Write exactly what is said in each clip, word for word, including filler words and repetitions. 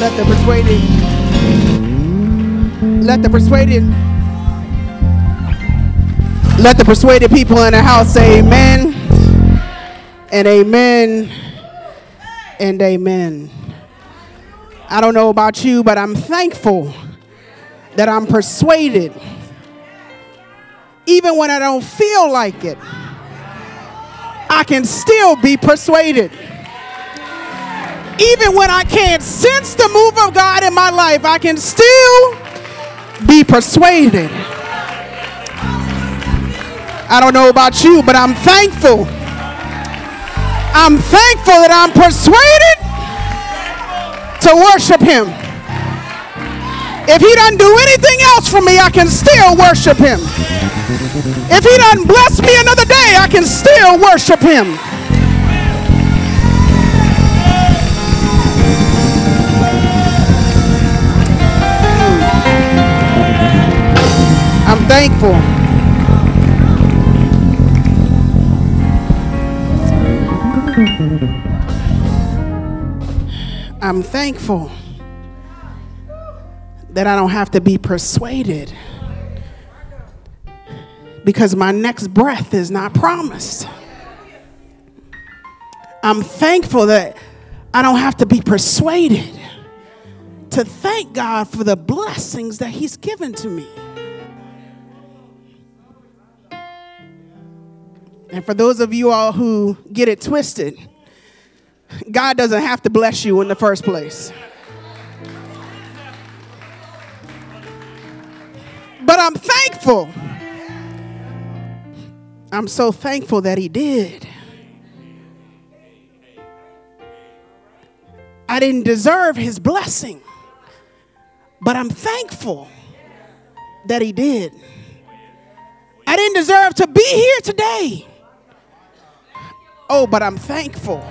Let the persuaded, let the persuaded, let the persuaded people in the house say amen and amen and amen. I don't know about you, but I'm thankful that I'm persuaded. Even when I don't feel like it, I can still be persuaded. Even when I can't sense the move of God in my life, I can still be persuaded. I don't know about you, but I'm thankful. I'm thankful that I'm persuaded to worship him. If he doesn't do anything else for me, I can still worship him. If he doesn't bless me another day, I can still worship him. I'm thankful. I'm thankful that I don't have to be persuaded because my next breath is not promised. I'm thankful that I don't have to be persuaded to thank God for the blessings that he's given to me. And for those of you all who get it twisted, God doesn't have to bless you in the first place. But I'm thankful. I'm so thankful that he did. I didn't deserve his blessing, but I'm thankful that he did. I didn't deserve to be here today. Oh, but I'm thankful.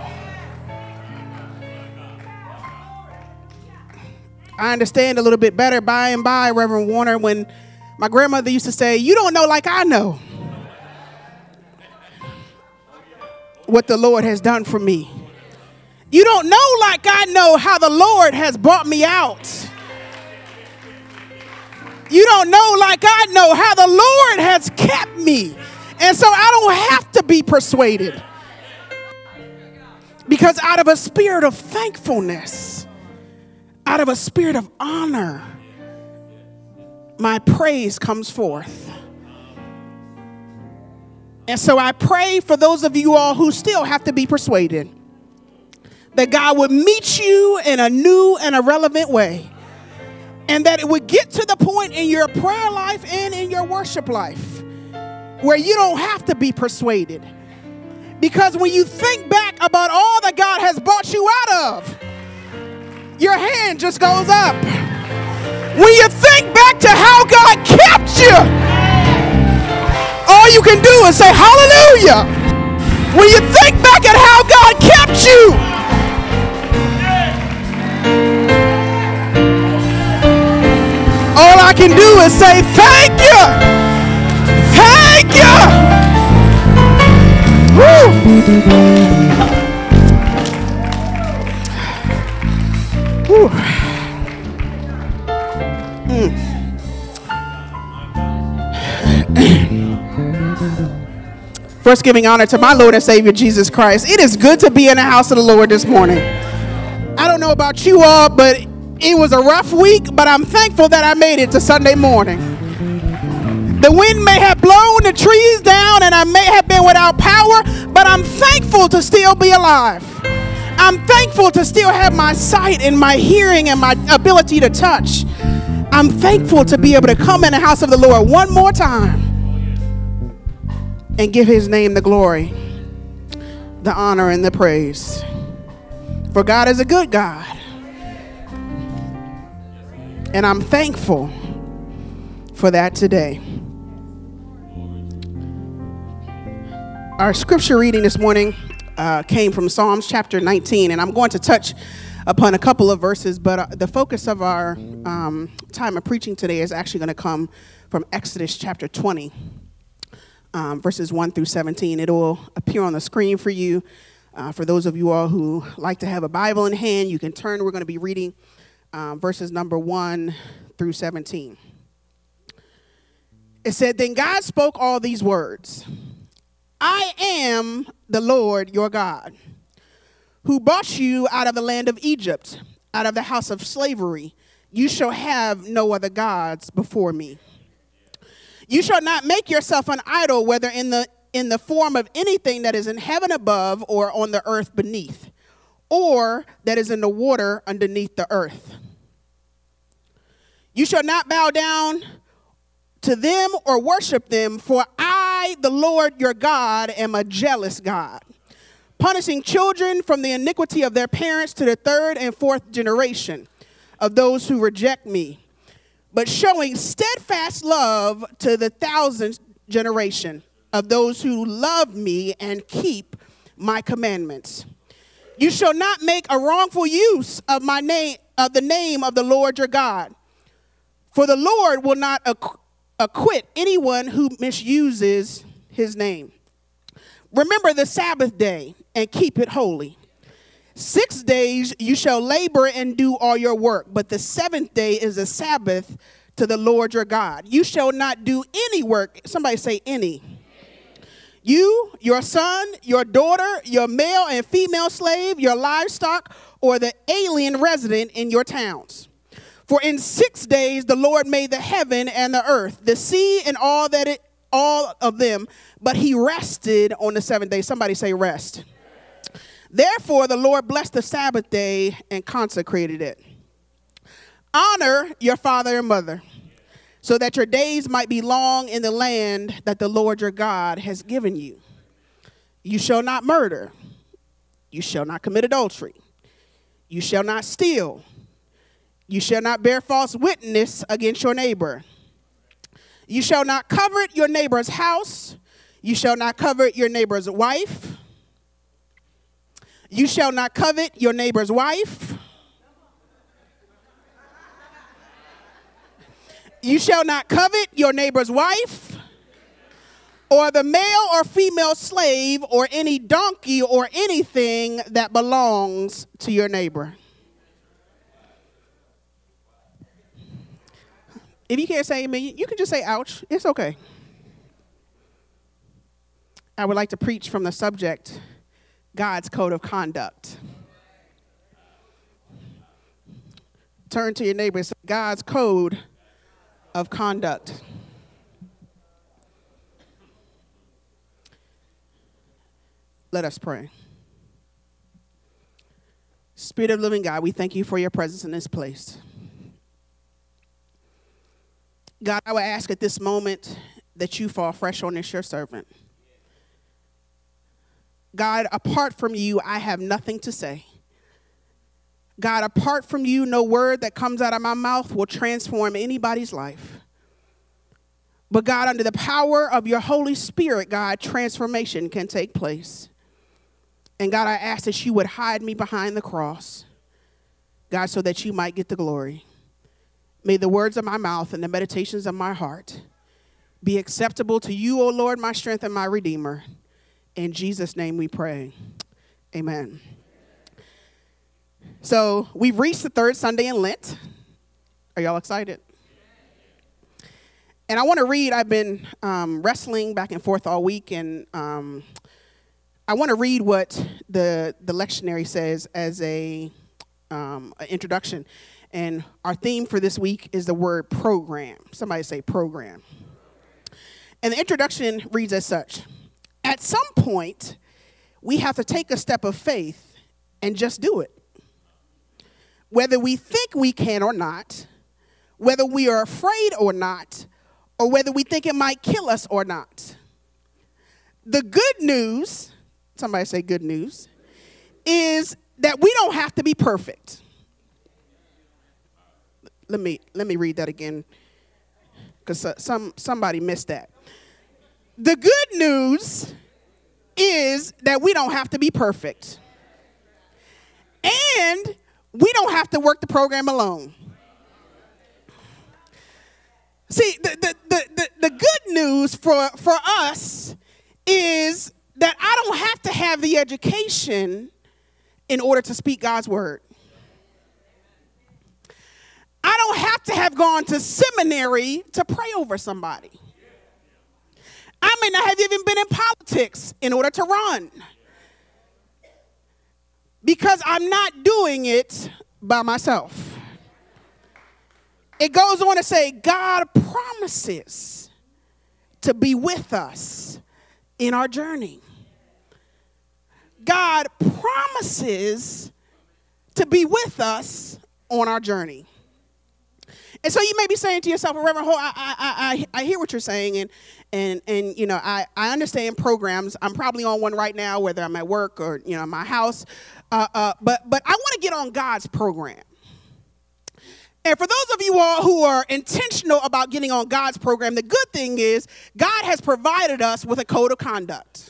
I understand a little bit better by and by, Reverend Warner, when my grandmother used to say, you don't know like I know what the Lord has done for me. You don't know like I know how the Lord has brought me out. You don't know like I know how the Lord has kept me. And so I don't have to be persuaded. Because out of a spirit of thankfulness, out of a spirit of honor, my praise comes forth. And so I pray for those of you all who still have to be persuaded, that God would meet you in a new and a relevant way. And that it would get to the point in your prayer life and in your worship life where you don't have to be persuaded. Because when you think back about all that God has brought you out of, your hand just goes up. When you think back to how God kept you, all you can do is say hallelujah. When you think back at how God kept you, all I can do is say thank you. Thank you. Woo. Woo. Mm. First, giving honor to my Lord and Savior Jesus Christ. It is good to be in the house of the Lord this morning. I don't know about you all, but it was a rough week, but I'm thankful that I made it to Sunday morning. The wind may have blown the trees down and I may have been without power, but I'm thankful to still be alive. I'm thankful to still have my sight and my hearing and my ability to touch. I'm thankful to be able to come in the house of the Lord one more time and give his name the glory, the honor, and the praise. For God is a good God. And I'm thankful for that today. Our scripture reading this morning uh, came from Psalms chapter nineteen, and I'm going to touch upon a couple of verses, but uh, the focus of our um, time of preaching today is actually going to come from Exodus chapter twenty, um, verses one through seventeen. It will appear on the screen for you. Uh, for those of you all who like to have a Bible in hand, you can turn. We're going to be reading um, verses number one through seventeen. It said, then God spoke all these words. I am the Lord your God, who brought you out of the land of Egypt, out of the house of slavery. You shall have no other gods before me. You shall not make yourself an idol, whether in the in the form of anything that is in heaven above or on the earth beneath, or that is in the water underneath the earth. You shall not bow down to them or worship them, for I, the Lord your God, am a jealous God, punishing children from the iniquity of their parents to the third and fourth generation of those who reject me, but showing steadfast love to the thousandth generation of those who love me and keep my commandments. You shall not make a wrongful use of my name, of the name of the Lord your God, for the Lord will not acquit acquit anyone who misuses his name. Remember the Sabbath day and keep it holy. Six days you shall labor and do all your work, but the seventh day is a Sabbath to the Lord your God. You shall not do any work. Somebody say any. You, your son, your daughter, your male and female slave, your livestock, or the alien resident in your towns. For in six days the Lord made the heaven and the earth, the sea and all that it, all of them, but he rested on the seventh day. Somebody say rest. Therefore the Lord blessed the Sabbath day and consecrated it. Honor your father and mother, so that your days might be long in the land that the Lord your God has given you. You shall not murder. You shall not commit adultery. You shall not steal. You shall not bear false witness against your neighbor. You shall not covet your neighbor's house. You shall not covet your neighbor's wife. You shall not covet your neighbor's wife. You shall not covet your neighbor's wife, or the male or female slave, or any donkey or anything that belongs to your neighbor. If you can't say amen, you can just say ouch. It's okay. I would like to preach from the subject, God's code of conduct. Turn to your neighbor and say, God's code of conduct. Let us pray. Spirit of the living God, we thank you for your presence in this place. God, I would ask at this moment that you fall fresh on this, your servant. God, apart from you, I have nothing to say. God, apart from you, no word that comes out of my mouth will transform anybody's life. But God, under the power of your Holy Spirit, God, transformation can take place. And God, I ask that you would hide me behind the cross, God, so that you might get the glory. May the words of my mouth and the meditations of my heart be acceptable to you, O Lord, my strength and my redeemer. In Jesus' name we pray. Amen. So we've reached the third Sunday in Lent. Are y'all excited? And I want to read, I've been um, wrestling back and forth all week, and um, I want to read what the, the lectionary says as a um, an introduction. And our theme for this week is the word program. Somebody say program. And the introduction reads as such. At some point, we have to take a step of faith and just do it. Whether we think we can or not, whether we are afraid or not, or whether we think it might kill us or not. The good news, somebody say good news, is that we don't have to be perfect. Let me let me read that again, because some somebody missed that. The good news is that we don't have to be perfect. And we don't have to work the program alone. See, the, the, the, the, the good news for, for us is that I don't have to have the education in order to speak God's word. don't have to have gone to seminary to pray over somebody. I may not have even been in politics in order to run, because I'm not doing it by myself. It goes on to say, God promises to be with us in our journey. God promises to be with us on our journey. And so you may be saying to yourself, well, Reverend Ho, I, I, I, I hear what you're saying, and and and you know, I, I understand programs. I'm probably on one right now, whether I'm at work or you know, my house. Uh, uh, but but I want to get on God's program. And for those of you all who are intentional about getting on God's program, the good thing is God has provided us with a code of conduct.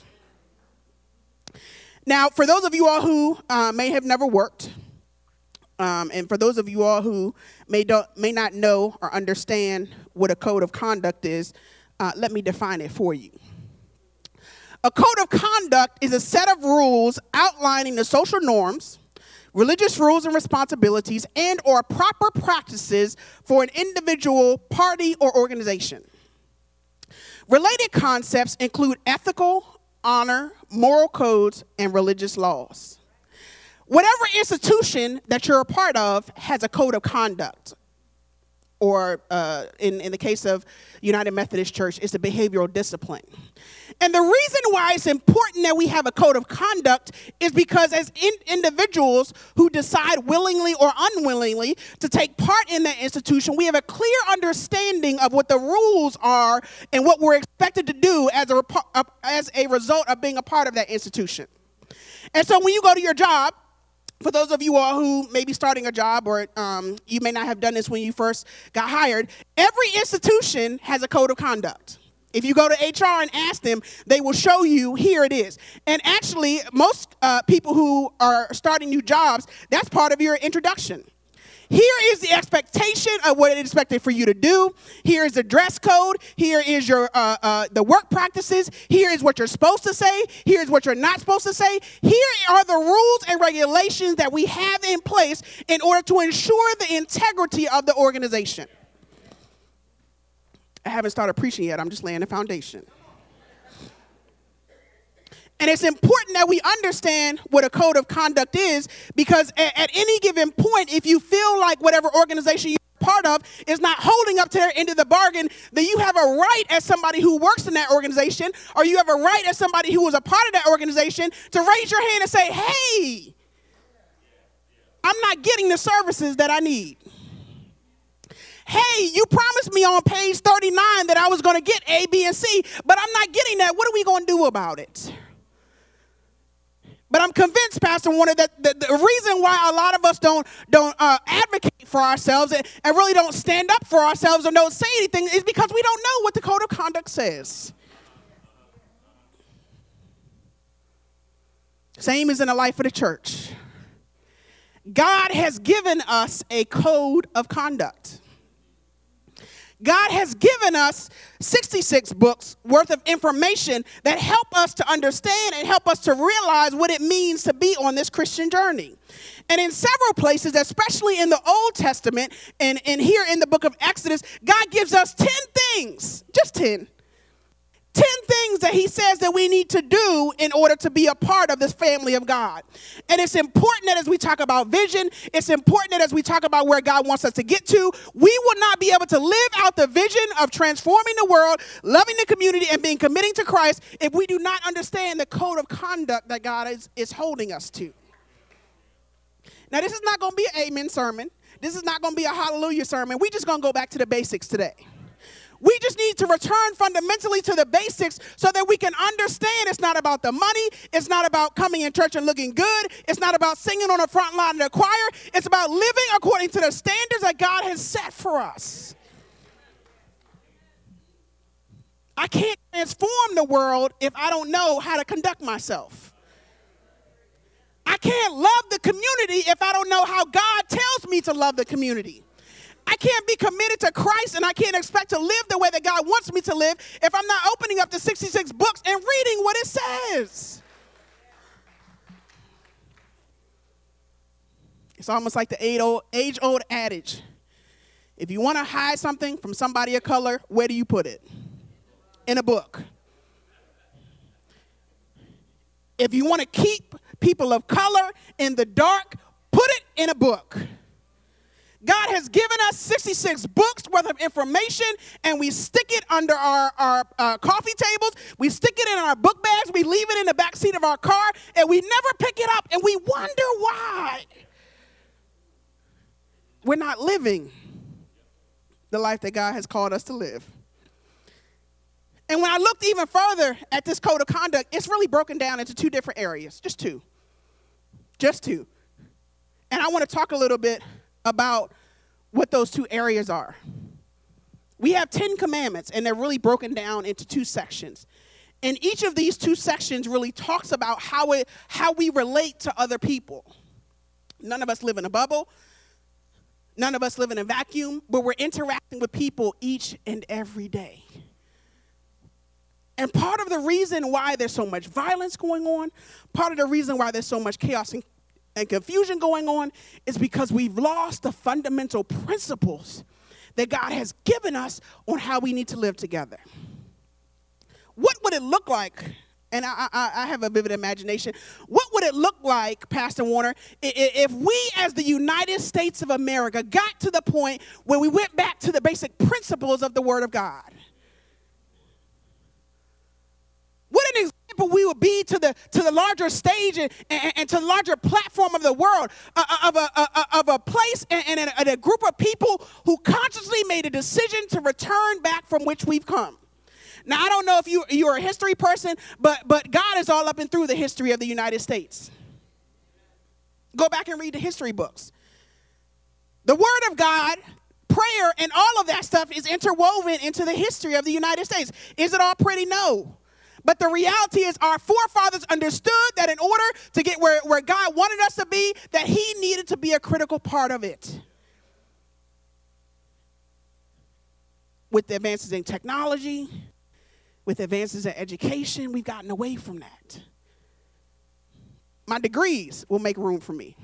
Now, for those of you all who uh, may have never worked, um, and for those of you all who may don't may not know or understand what a code of conduct is, uh, let me define it for you. A code of conduct is a set of rules outlining the social norms, religious rules and responsibilities, and or proper practices for an individual, party, or organization. Related concepts include ethical, honor, moral codes, and religious laws. Whatever institution that you're a part of has a code of conduct. Or uh, in, in the case of United Methodist Church, it's a behavioral discipline. And the reason why it's important that we have a code of conduct is because as in individuals who decide willingly or unwillingly to take part in that institution, we have a clear understanding of what the rules are and what we're expected to do as a, as a result of being a part of that institution. And so when you go to your job, for those of you all who may be starting a job, or um, you may not have done this when you first got hired, every institution has a code of conduct. If you go to H R and ask them, they will show you, here it is. And actually, most uh, people who are starting new jobs, that's part of your introduction. Here is the expectation of what it is expected for you to do. Here is the dress code. Here is your uh, uh, the work practices. Here is what you're supposed to say. Here is what you're not supposed to say. Here are the rules and regulations that we have in place in order to ensure the integrity of the organization. I haven't started preaching yet. I'm just laying the foundation. And it's important that we understand what a code of conduct is, because at, at any given point, if you feel like whatever organization you're part of is not holding up to their end of the bargain, then you have a right as somebody who works in that organization, or you have a right as somebody who was a part of that organization, to raise your hand and say, hey, I'm not getting the services that I need. Hey, you promised me on page thirty-nine that I was going to get A, B, and C, but I'm not getting that. What are we going to do about it? But I'm convinced, Pastor Warner, that the, the reason why a lot of us don't, don't uh, advocate for ourselves and, and really don't stand up for ourselves and don't say anything is because we don't know what the code of conduct says. Same as in the life of the church. God has given us a code of conduct. God has given us sixty-six books worth of information that help us to understand and help us to realize what it means to be on this Christian journey. And in several places, especially in the Old Testament and, and here in the book of Exodus, God gives us ten things, just ten. ten things that he says that we need to do in order to be a part of this family of God. And it's important that as we talk about vision, it's important that as we talk about where God wants us to get to, we will not be able to live out the vision of transforming the world, loving the community, and being committing to Christ if we do not understand the code of conduct that God is, is holding us to. Now, this is not going to be an amen sermon. This is not going to be a hallelujah sermon. We're just going to go back to the basics today. We just need to return fundamentally to the basics so that we can understand it's not about the money. It's not about coming in church and looking good. It's not about singing on the front line of the choir. It's about living according to the standards that God has set for us. I can't transform the world if I don't know how to conduct myself. I can't love the community if I don't know how God tells me to love the community. I can't be committed to Christ and I can't expect to live the way that God wants me to live if I'm not opening up the sixty-six books and reading what it says. It's almost like the age-old adage. If you want to hide something from somebody of color, where do you put it? In a book. If you want to keep people of color in the dark, put it in a book. God has given us sixty-six books worth of information, and we stick it under our, our uh, coffee tables. We stick it in our book bags. We leave it in the back seat of our car, and we never pick it up, and we wonder why we're not living the life that God has called us to live. And when I looked even further at this code of conduct, it's really broken down into two different areas, just two, just two. And I want to talk a little bit about what those two areas are. We have ten commandments, and they're really broken down into two sections. And each of these two sections really talks about how it, how we relate to other people. None of us live in a bubble. None of us live in a vacuum, but we're interacting with people each and every day. And part of the reason why there's so much violence going on, part of the reason why there's so much chaos and and confusion going on is because we've lost the fundamental principles that God has given us on how we need to live together. What would it look like? And I, I, I have a vivid imagination. What would it look like, Pastor Warner, if we as the United States of America got to the point where we went back to the basic principles of the Word of God? What an example we would be to the to the larger stage and, and, and to the larger platform of the world, uh, of, a, uh, of a place and, and, a, and a group of people who consciously made a decision to return back from which we've come. Now, I don't know if you, you're a history person, but, but God is all up and through the history of the United States. Go back and read the history books. The Word of God, prayer, and all of that stuff is interwoven into the history of the United States. Is it all pretty? No. But the reality is our forefathers understood that in order to get where, where God wanted us to be, that he needed to be a critical part of it. With the advances in technology, with advances in education, we've gotten away from that. My degrees will make room for me.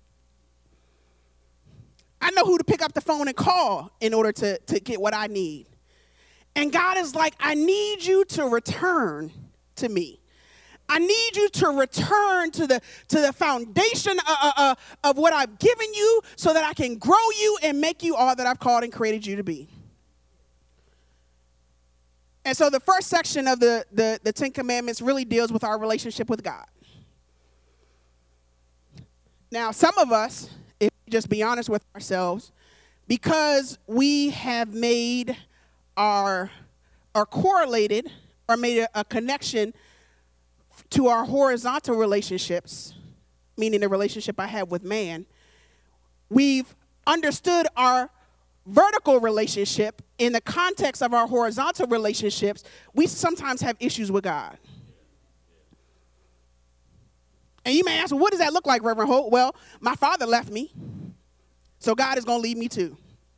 I know who to pick up the phone and call in order to, to get what I need. And God is like, I need you to return to me. I need you to return to the, to the foundation of, of, of what I've given you so that I can grow you and make you all that I've called and created you to be. And so the first section of the, the, the Ten Commandments really deals with our relationship with God. Now, some of us, if we just be honest with ourselves, because we have made Are, are correlated or made a, a connection to our horizontal relationships, meaning the relationship I have with man, we've understood our vertical relationship in the context of our horizontal relationships. We sometimes have issues with God. And you may ask, well, what does that look like, Reverend Holt? Well, my father left me, so God is going to leave me too.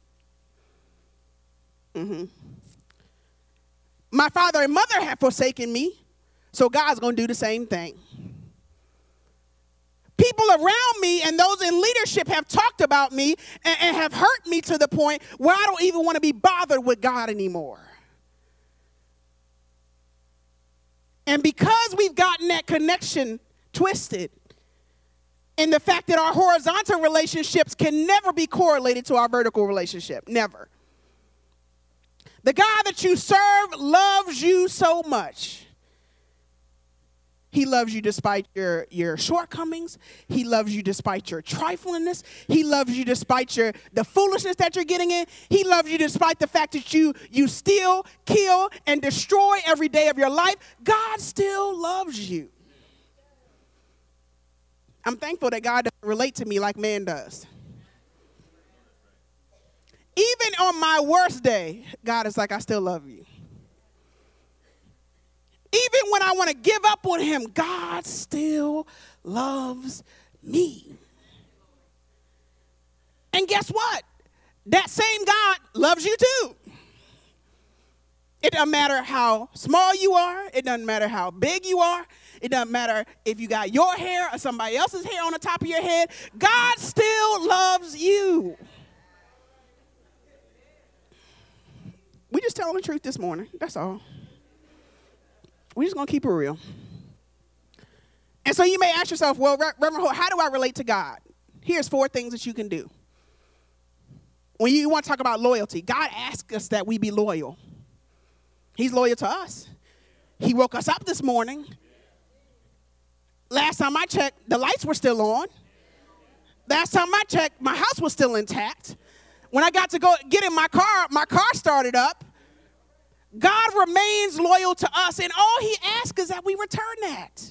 Mm-hmm. My father and mother have forsaken me, so God's going to do the same thing. People around me and those in leadership have talked about me and, and have hurt me to the point where I don't even want to be bothered with God anymore. And because we've gotten that connection twisted, and the fact that our horizontal relationships can never be correlated to our vertical relationship, never. The God that you serve loves you so much. He loves you despite your, your shortcomings. He loves you despite your triflingness. He loves you despite your the foolishness that you're getting in. He loves you despite the fact that you, you steal, kill, and destroy every day of your life. God still loves you. I'm thankful that God doesn't relate to me like man does. Even on my worst day, God is like, I still love you. Even when I want to give up on him, God still loves me. And guess what? That same God loves you too. It doesn't matter how small you are. It doesn't matter how big you are. It doesn't matter if you got your hair or somebody else's hair on the top of your head. God still loves you. telling the truth this morning. That's all. We're just going to keep it real. And so you may ask yourself, well, Reverend Holt, how do I relate to God? Here's four things that you can do. When you want to talk about loyalty, God asks us that we be loyal. He's loyal to us. He woke us up this morning. Last time I checked, the lights were still on. Last time I checked, my house was still intact. When I got to go get in my car, my car started up. God remains loyal to us, and all he asks is that we return that.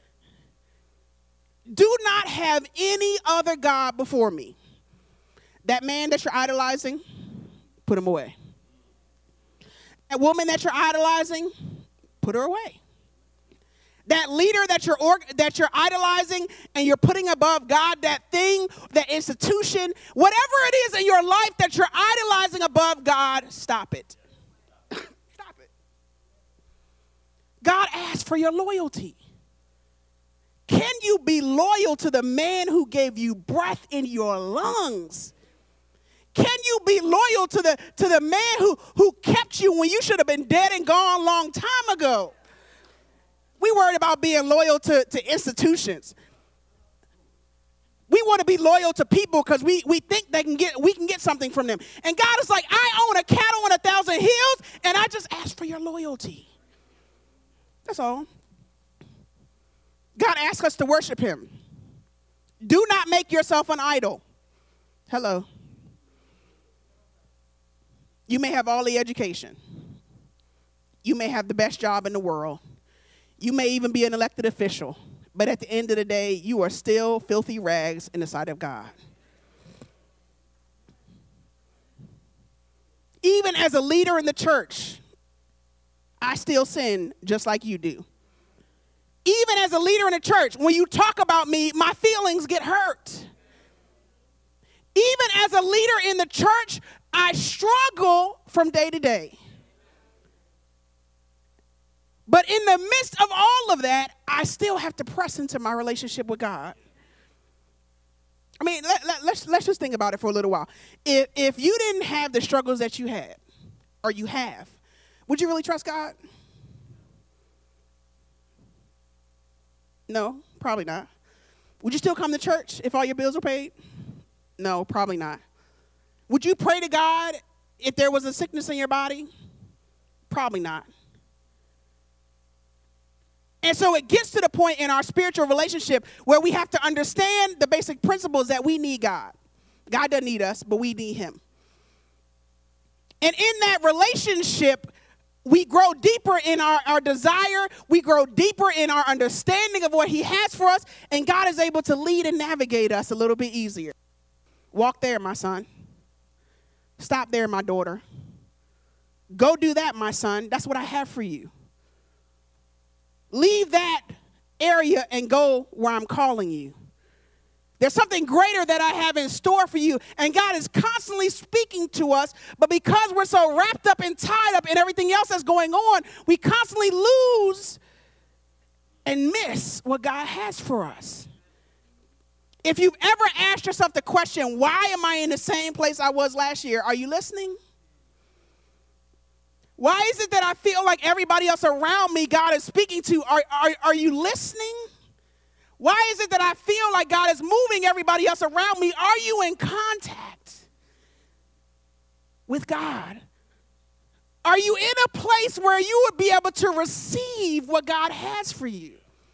Do not have any other God before me. That man that you're idolizing, put him away. That woman that you're idolizing, put her away. That leader that you're or, that you're idolizing and you're putting above God, that thing, that institution, whatever it is in your life that you're idolizing above God, stop it. Stop it. God asks for your loyalty. Can you be loyal to the man who gave you breath in your lungs? Can you be loyal to the to the man who, who kept you when you should have been dead and gone a long time ago? We worried about being loyal to, to institutions. We want to be loyal to people because we, we think they can get we can get something from them. And God is like, I own a cattle on a thousand hills, and I just ask for your loyalty. That's all. God asks us to worship him. Do not make yourself an idol. Hello. You may have all the education. You may have the best job in the world. You may even be an elected official. But at the end of the day, you are still filthy rags in the sight of God. Even as a leader in the church, I still sin just like you do. Even as a leader in the church, when you talk about me, my feelings get hurt. Even as a leader in the church, I struggle from day to day. But in the midst of all of that, I still have to press into my relationship with God. I mean, let, let, let's, let's just think about it for a little while. If, if you didn't have the struggles that you had, or you have, would you really trust God? No, probably not. Would you still come to church if all your bills were paid? No, probably not. Would you pray to God if there was a sickness in your body? Probably not. And so it gets to the point in our spiritual relationship where we have to understand the basic principles that we need God. God doesn't need us, but we need him. And in that relationship, we grow deeper in our, our desire. We grow deeper in our understanding of what he has for us. And God is able to lead and navigate us a little bit easier. Walk there, my son. Stop there, my daughter. Go do that, my son. That's what I have for you. Leave that area and go where I'm calling you. There's something greater that I have in store for you. And God is constantly speaking to us. But because we're so wrapped up and tied up in everything else that's going on, we constantly lose and miss what God has for us. If you've ever asked yourself the question, why am I in the same place I was last year? Are you listening? Why is it that I feel like everybody else around me God is speaking to? Are, are, are you listening? Why is it that I feel like God is moving everybody else around me? Are you in contact with God? Are you in a place where you would be able to receive what God has for you?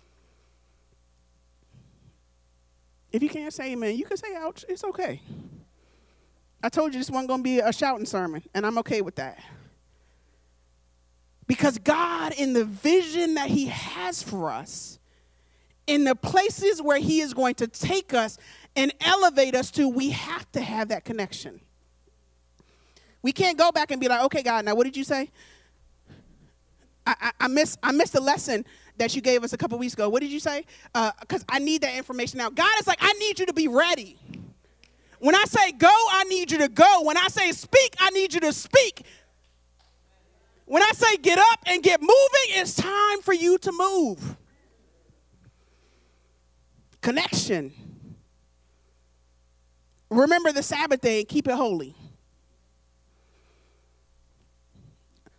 If you can't say amen, you can say ouch. It's okay. I told you this wasn't going to be a shouting sermon, and I'm okay with that. Because God, in the vision that he has for us, in the places where he is going to take us and elevate us to, we have to have that connection. We can't go back and be like, okay, God, now what did you say? I, I, I, miss, I missed the lesson that you gave us a couple weeks ago. What did you say? Because uh, I need that information now. God is like, I need you to be ready. When I say go, I need you to go. When I say speak, I need you to speak. When I say get up and get moving, it's time for you to move. Connection. Remember the Sabbath day and keep it holy.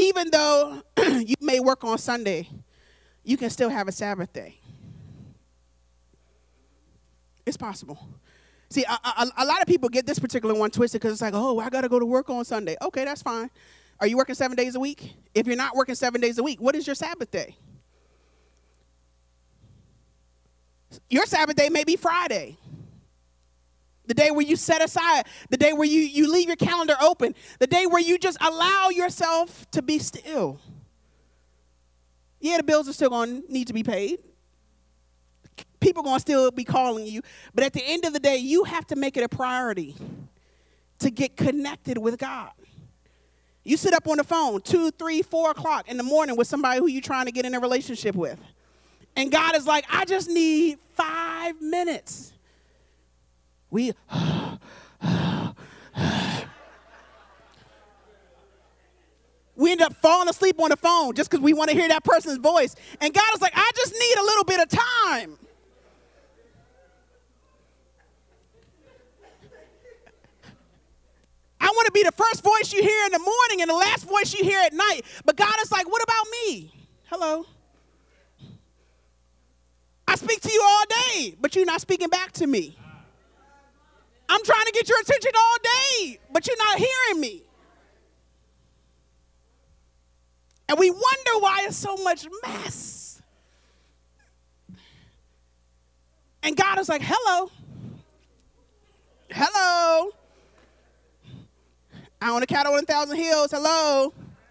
even though you may work on Sunday, you can still have a Sabbath day. It's possible. See, a, a, a lot of people get this particular one twisted because it's like, oh, I got to go to work on Sunday. Okay, that's fine. Are you working seven days a week? If you're not working seven days a week, what is your Sabbath day? Your Sabbath day may be Friday. The day where you set aside, the day where you, you leave your calendar open, the day where you just allow yourself to be still. Yeah, the bills are still going to need to be paid. People are going to still be calling you. But at the end of the day, you have to make it a priority to get connected with God. You sit up on the phone two, three, four o'clock in the morning with somebody who you're trying to get in a relationship with. And God is like, I just need five minutes. We, we end up falling asleep on the phone just because we want to hear that person's voice. And God is like, I just need a little bit of time. I want to be the first voice you hear in the morning and the last voice you hear at night. But God is like, what about me? Hello. I speak to you all day, but you're not speaking back to me. I'm trying to get your attention all day, but you're not hearing me. And we wonder why it's so much mess. And God is like, hello. Hello. I own a cattle on a thousand hills. Hello.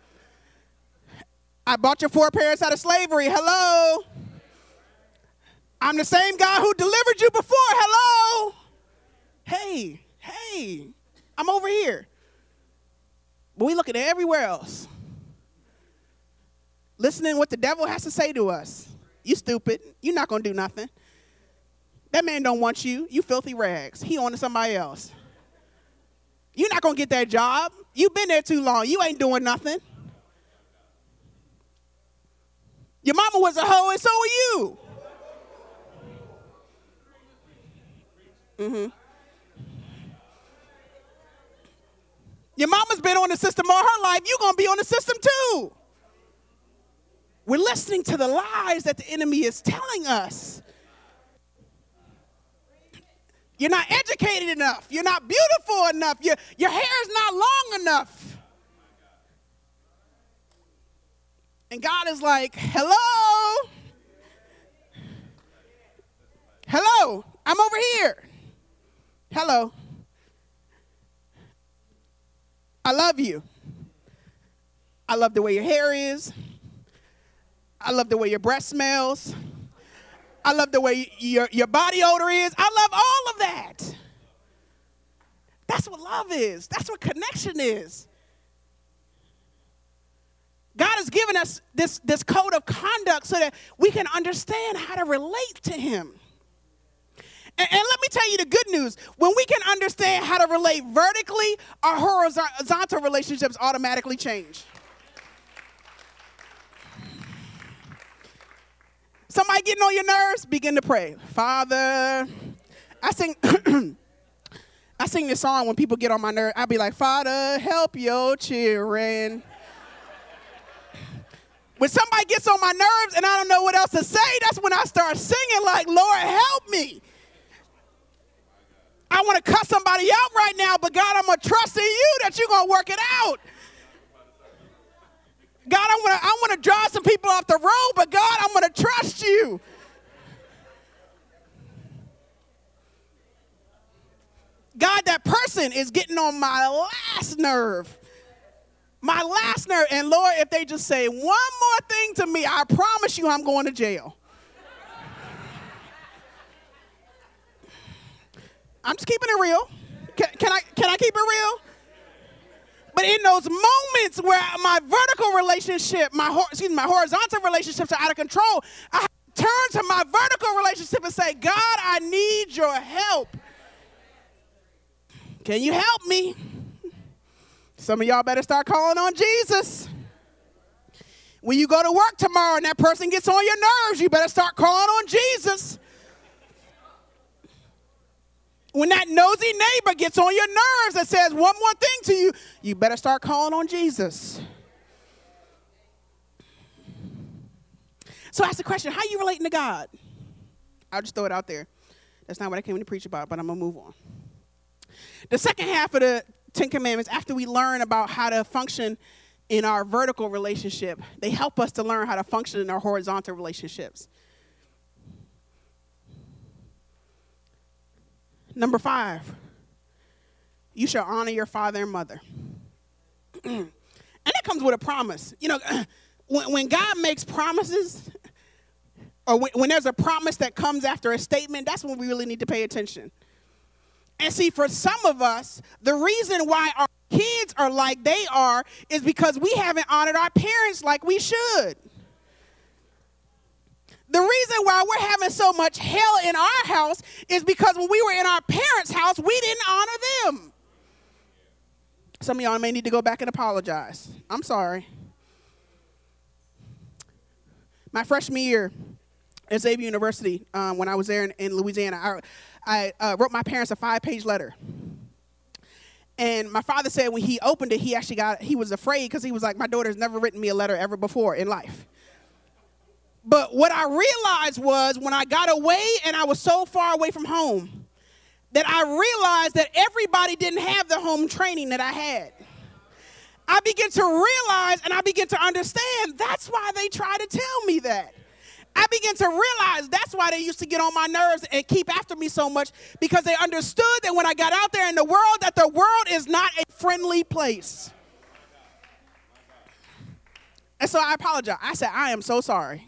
I bought your foreparents out of slavery. Hello. I'm the same God who delivered you before. Hello. Hey, hey, I'm over here. But we looking at everywhere else. Listening what the devil has to say to us. You stupid. You're not going to do nothing. That man don't want you. You filthy rags. He on to somebody else. You're not going to get that job. You've been there too long. You ain't doing nothing. Your mama was a hoe and so are you. Mm-hmm. Your mama's been on the system all her life. You're going to be on the system too. We're listening to the lies that the enemy is telling us. You're not educated enough. You're not beautiful enough. Your, your hair is not long enough. And God is like, hello. Hello. I'm over here. Hello. I love you. I love the way your hair is. I love the way your breath smells. I love the way your, your body odor is. I love all of that. That's what love is. That's what connection is. God has given us this, this code of conduct so that we can understand how to relate to him. And, and let me tell you the good news. When we can understand how to relate vertically, our horizontal relationships automatically change. Somebody getting on your nerves, begin to pray. Father, I sing I sing this song when people get on my nerves. I'll be like, Father, help your children. When somebody gets on my nerves and I don't know what else to say, that's when I start singing like, Lord, help me. I want to cuss somebody out right now, but God, I'm going to trust in you that you're going to work it out. God, I want to I want to draw some people off the road, but God, I'm going to trust you. God, that person is getting on my last nerve. My last nerve. And Lord, if they just say one more thing to me, I promise you I'm going to jail. I'm just keeping it real. Can, can I can I keep it real? But in those moments where my vertical relationship, my excuse me, my horizontal relationships are out of control, I have to turn to my vertical relationship and say, God, I need your help. Can you help me? Some of y'all better start calling on Jesus. When you go to work tomorrow and that person gets on your nerves, you better start calling on Jesus. When that nosy neighbor gets on your nerves and says one more thing to you, you better start calling on Jesus. So ask the question, how are you relating to God? I'll just throw it out there. That's not what I came to preach about, but I'm going to move on. The second half of the Ten Commandments, after we learn about how to function in our vertical relationship, they help us to learn how to function in our horizontal relationships. Number five, you shall honor your father and mother. And that comes with a promise. You know, when, when God makes promises, or when, when there's a promise that comes after a statement, that's when we really need to pay attention. And see, for some of us, the reason why our kids are like they are is because we haven't honored our parents like we should. The reason why we're having so much hell in our house is because when we were in our parents' house, we didn't honor them. Some of y'all may need to go back and apologize. I'm sorry. My freshman year at Xavier University, um, when I was there in, in Louisiana, I, I uh, wrote my parents a five-page letter. And my father said when he opened it, he actually got, he was afraid because he was like, my daughter's never written me a letter ever before in life. But what I realized was when I got away and I was so far away from home that I realized that everybody didn't have the home training that I had. I began to realize and I began to understand that's why they try to tell me that. I began to realize that's why they used to get on my nerves and keep after me so much, because they understood that when I got out there in the world, that the world is not a friendly place. And so I apologize. I said, I am so sorry.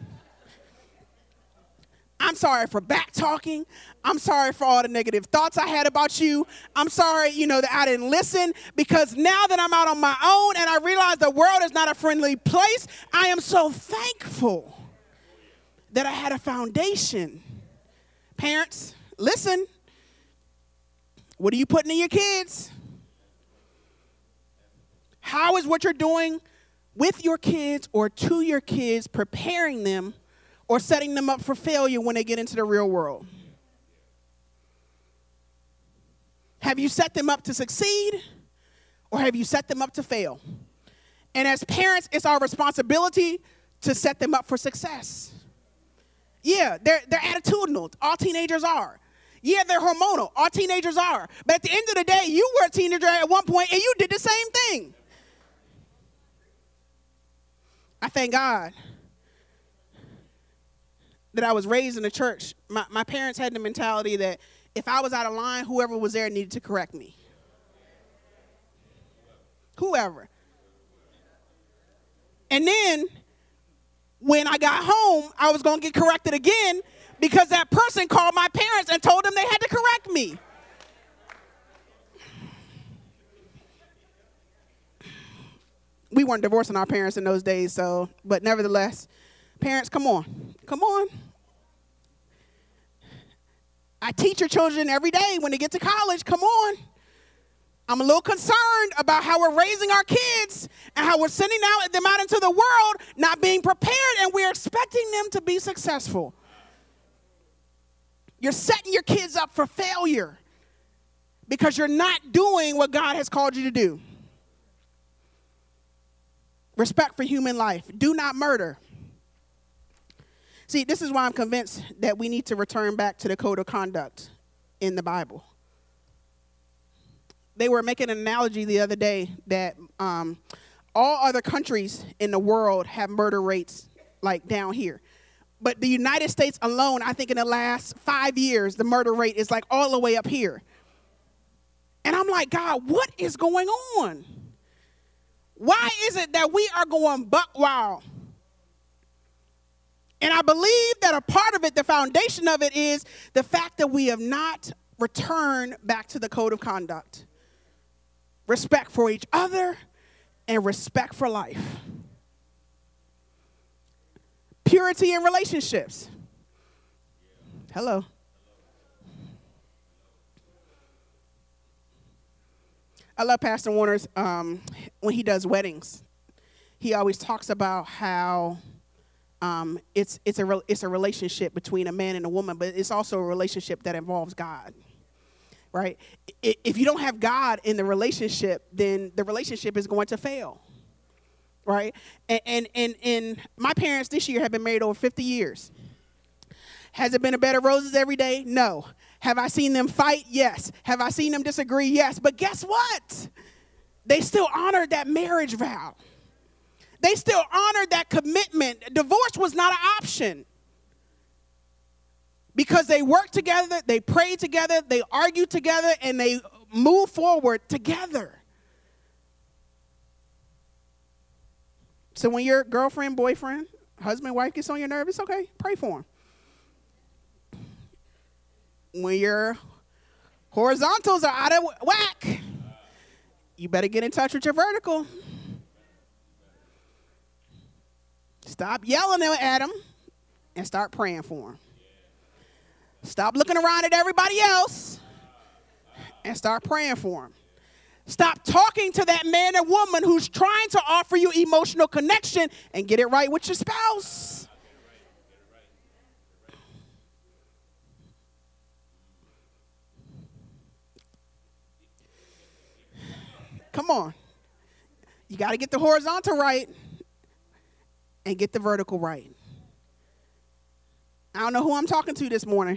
I'm sorry for back talking. I'm sorry for all the negative thoughts I had about you. I'm sorry, you know, that I didn't listen, because now that I'm out on my own and I realize the world is not a friendly place, I am so thankful that I had a foundation. Parents, listen. What are you putting in your kids? How is what you're doing with your kids or to your kids preparing them or setting them up for failure when they get into the real world? Have you set them up to succeed, or have you set them up to fail? And as parents, it's our responsibility to set them up for success. Yeah, they're, they're attitudinal. All teenagers are. Yeah, they're hormonal. All teenagers are. But at the end of the day, you were a teenager at one point, and you did the same thing. I thank God that I was raised in a church. My, my parents had the mentality that if I was out of line, whoever was there needed to correct me. Whoever. And then when I got home, I was going to get corrected again because that person called my parents and told them they had to correct me. We weren't divorcing our parents in those days, so, but nevertheless, parents, come on. Come on. I teach your children every day when they get to college. Come on. I'm a little concerned about how we're raising our kids and how we're sending out, them out into the world not being prepared, and we're expecting them to be successful. You're setting your kids up for failure because you're not doing what God has called you to do. Respect for human life. Do not murder. See, this is why I'm convinced that we need to return back to the code of conduct in the Bible. They were making an analogy the other day that um, all other countries in the world have murder rates like down here. But the United States alone, I think in the last five years, the murder rate is like all the way up here. And I'm like, God, what is going on? Why is it that we are going buck wild? And I believe that a part of it, the foundation of it, is the fact that we have not returned back to the code of conduct. Respect for each other and respect for life. Purity in relationships. Hello. I love Pastor Warner's, um, when he does weddings, he always talks about how Um, it's it's a re- it's a relationship between a man and a woman, but it's also a relationship that involves God, right? I, if you don't have God in the relationship, then the relationship is going to fail. right? And, and, and, and my parents this year have been married over fifty years. Has it been a bed of roses every day? No. Have I seen them fight? Yes. Have I seen them disagree? Yes. But guess what? They still honored that marriage vow. They still honored that commitment. Divorce was not an option. Because they worked together, they prayed together, they argued together, and they moved forward together. So when your girlfriend, boyfriend, husband, wife gets on your nerve, it's okay. Pray for him. When your horizontals are out of whack, you better get in touch with your vertical. Stop yelling at them and start praying for them. Stop looking around at everybody else and start praying for them. Stop talking to that man or woman who's trying to offer you emotional connection and get it right with your spouse. Come on. You got to get the horizontal right and get the vertical right. I don't know who I'm talking to this morning.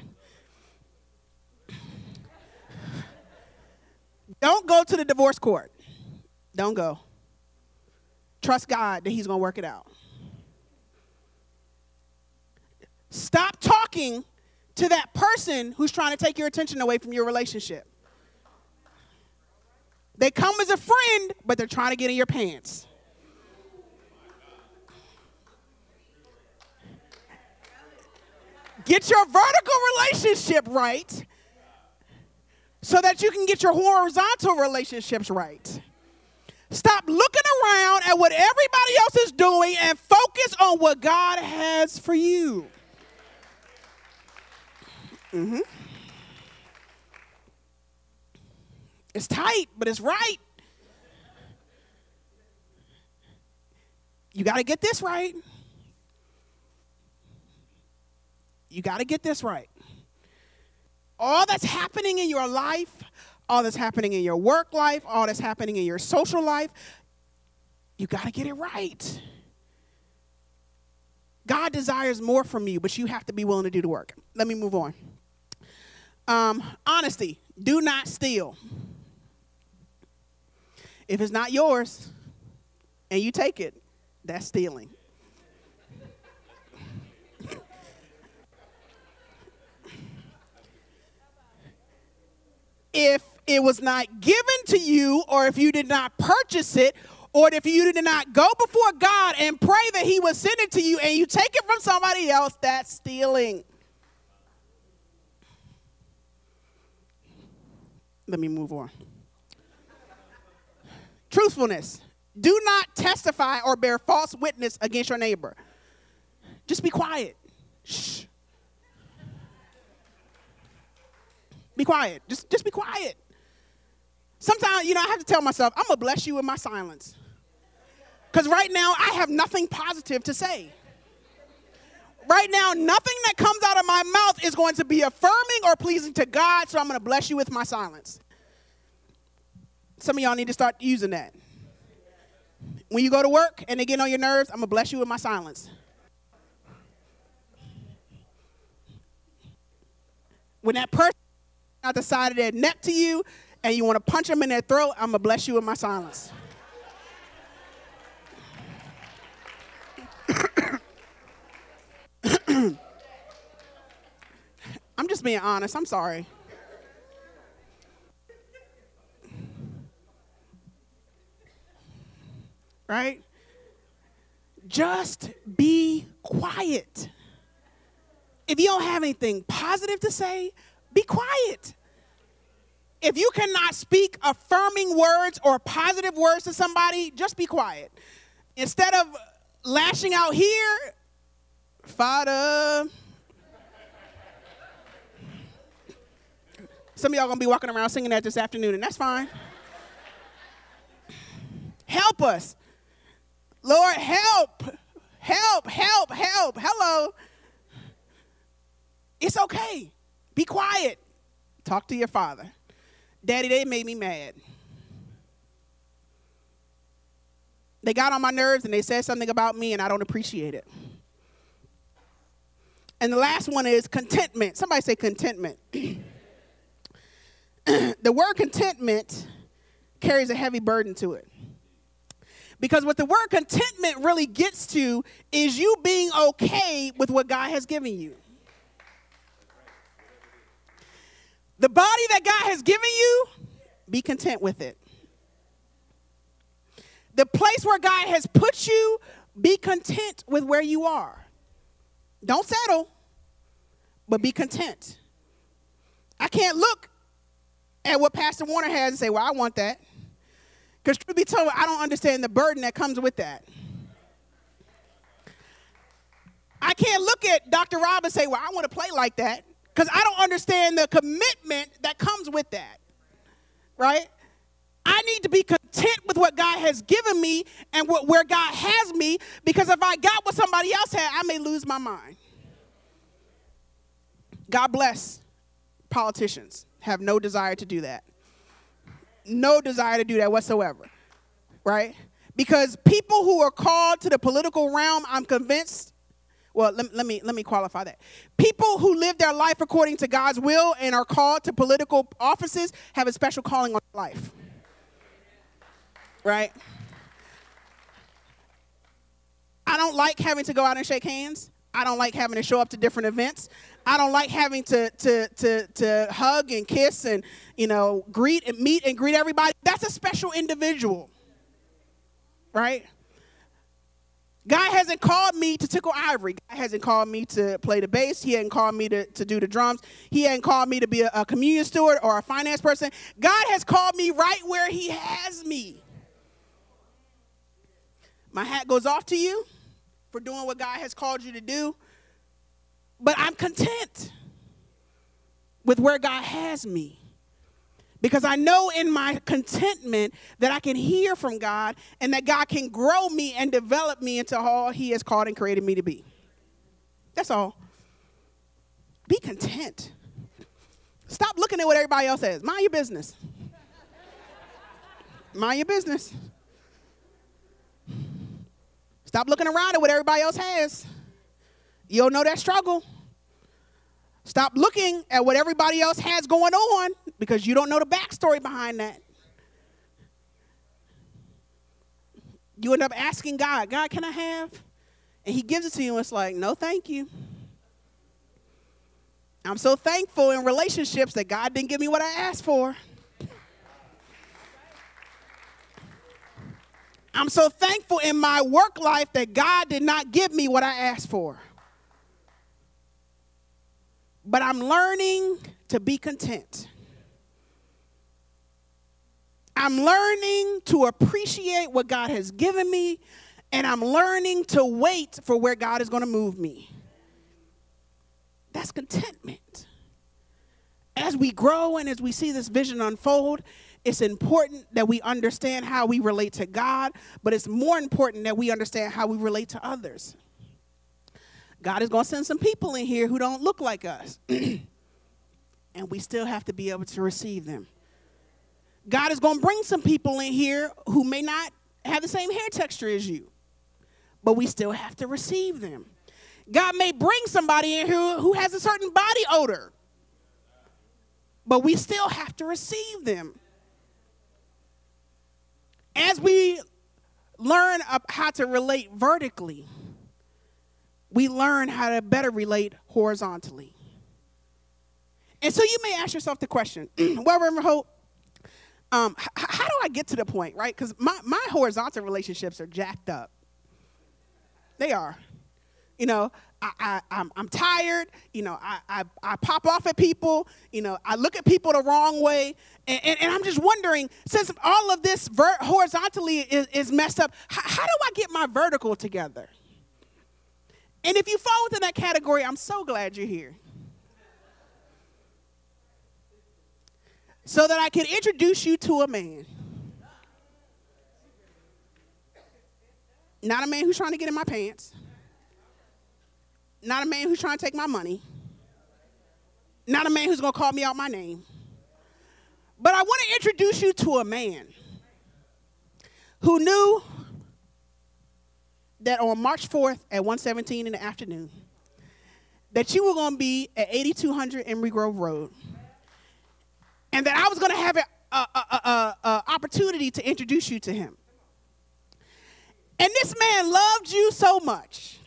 Don't go to the divorce court. Don't go. Trust God that he's going to work it out. Stop talking to that person who's trying to take your attention away from your relationship. They come as a friend, but they're trying to get in your pants. Get your vertical relationship right so that you can get your horizontal relationships right. Stop looking around at what everybody else is doing and focus on what God has for you. Mm-hmm. It's tight, but it's right. You got to get this right. You got to get this right. All that's happening in your life, all that's happening in your work life, all that's happening in your social life, you got to get it right. God desires more from you, but you have to be willing to do the work. Let me move on. Um, honesty. Do not steal. If it's not yours and you take it, that's stealing. If it was not given to you, or if you did not purchase it, or if you did not go before God and pray that he would send it to you and you take it from somebody else, that's stealing. Let me move on. Truthfulness. Do not testify or bear false witness against your neighbor. Just be quiet. Shh. Be quiet. Just, just be quiet. Sometimes, you know, I have to tell myself, I'm going to bless you with my silence. Because right now, I have nothing positive to say. Right now, nothing that comes out of my mouth is going to be affirming or pleasing to God, so I'm going to bless you with my silence. Some of y'all need to start using that. When you go to work and they get on your nerves, I'm going to bless you with my silence. When that person out the side of their neck to you and you want to punch them in their throat, I'm going to bless you with my silence. I'm just being honest. I'm sorry. Right? Just be quiet. If you don't have anything positive to say, be quiet. If you cannot speak affirming words or positive words to somebody, just be quiet. Instead of lashing out here, Father. Some of y'all going to be walking around singing that this afternoon, and that's fine. Help us. Lord, help. Help, help, help. Hello. It's okay. Be quiet. Talk to your father. Daddy, they made me mad. They got on my nerves and they said something about me and I don't appreciate it. And the last one is contentment. Somebody say contentment. The word contentment carries a heavy burden to it. Because what the word contentment really gets to is you being okay with what God has given you. The body that God has given you, be content with it. The place where God has put you, be content with where you are. Don't settle, but be content. I can't look at what Pastor Warner has and say, well, I want that. Because truth be told, I don't understand the burden that comes with that. I can't look at Doctor Rob and say, well, I want to play like that. Because I don't understand the commitment that comes with that. Right? I need to be content with what God has given me and what, where God has me, because if I got what somebody else had, I may lose my mind. God bless politicians. Have no desire to do that. No desire to do that whatsoever. Right? Because people who are called to the political realm, I'm convinced, well, let, let me let me qualify that. People who live their life according to God's will and are called to political offices have a special calling on life. Right? I don't like having to go out and shake hands. I don't like having to show up to different events. I don't like having to to to to hug and kiss and, you know, greet and meet and greet everybody. That's a special individual. Right? God hasn't called me to tickle ivory. God hasn't called me to play the bass. He hasn't called me to, to do the drums. He hasn't called me to be a, a communion steward or a finance person. God has called me right where he has me. My hat goes off to you for doing what God has called you to do. But I'm content with where God has me. Because I know in my contentment that I can hear from God and that God can grow me and develop me into all he has called and created me to be. That's all. Be content. Stop looking at what everybody else says. Mind your business. Mind your business. Stop looking around at what everybody else has. You don't know that struggle. Stop looking at what everybody else has going on because you don't know the backstory behind that. You end up asking God, God, can I have? And he gives it to you and it's like, no, thank you. I'm so thankful in relationships that God didn't give me what I asked for. I'm so thankful in my work life that God did not give me what I asked for. But I'm learning to be content. I'm learning to appreciate what God has given me, and I'm learning to wait for where God is going to move me. That's contentment. As we grow and as we see this vision unfold, it's important that we understand how we relate to God, but it's more important that we understand how we relate to others. God is going to send some people in here who don't look like us, and we still have to be able to receive them. God is going to bring some people in here who may not have the same hair texture as you, but we still have to receive them. God may bring somebody in here who has a certain body odor, but we still have to receive them. As we learn how to relate vertically, we learn how to better relate horizontally. And so you may ask yourself the question, well, Reverend Hope, um, h- how do I get to the point, right? Because my, my horizontal relationships are jacked up. They are. You know, I, I, I'm, I'm tired. You know, I, I, I pop off at people. You know, I look at people the wrong way. And, and, and I'm just wondering, since all of this ver- horizontally is, is messed up, how, how do I get my vertical together? And if you fall within that category, I'm so glad you're here. So that I can introduce you to a man. Not a man who's trying to get in my pants. Not a man who's trying to take my money. Not a man who's going to call me out my name. But I want to introduce you to a man who knew that on March fourth at one seventeen in the afternoon, that you were going to be at eighty-two hundred Emory Grove Road, and that I was going to have an opportunity to introduce you to him. And this man loved you so much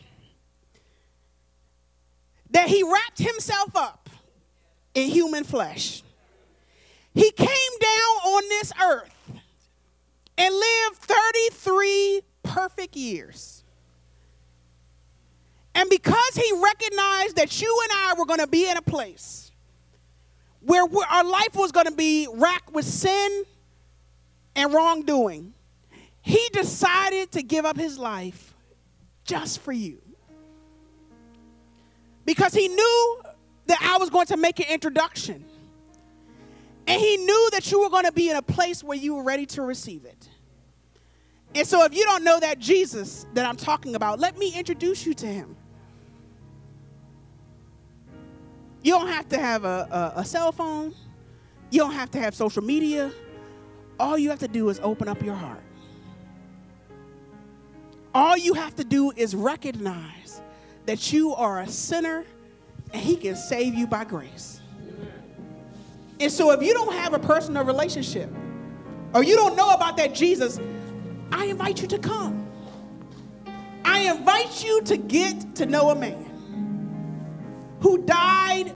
that he wrapped himself up in human flesh. He came down on this earth and lived thirty-three perfect years. And because he recognized that you and I were going to be in a place where our life was going to be racked with sin and wrongdoing, he decided to give up his life just for you. Because he knew that I was going to make an introduction. And he knew that you were going to be in a place where you were ready to receive it. And so if you don't know that Jesus that I'm talking about, let me introduce you to him. You don't have to have a, a, a cell phone. You don't have to have social media. All you have to do is open up your heart. All you have to do is recognize that you are a sinner and he can save you by grace. And so if you don't have a personal relationship or you don't know about that Jesus, I invite you to come. I invite you to get to know a man who died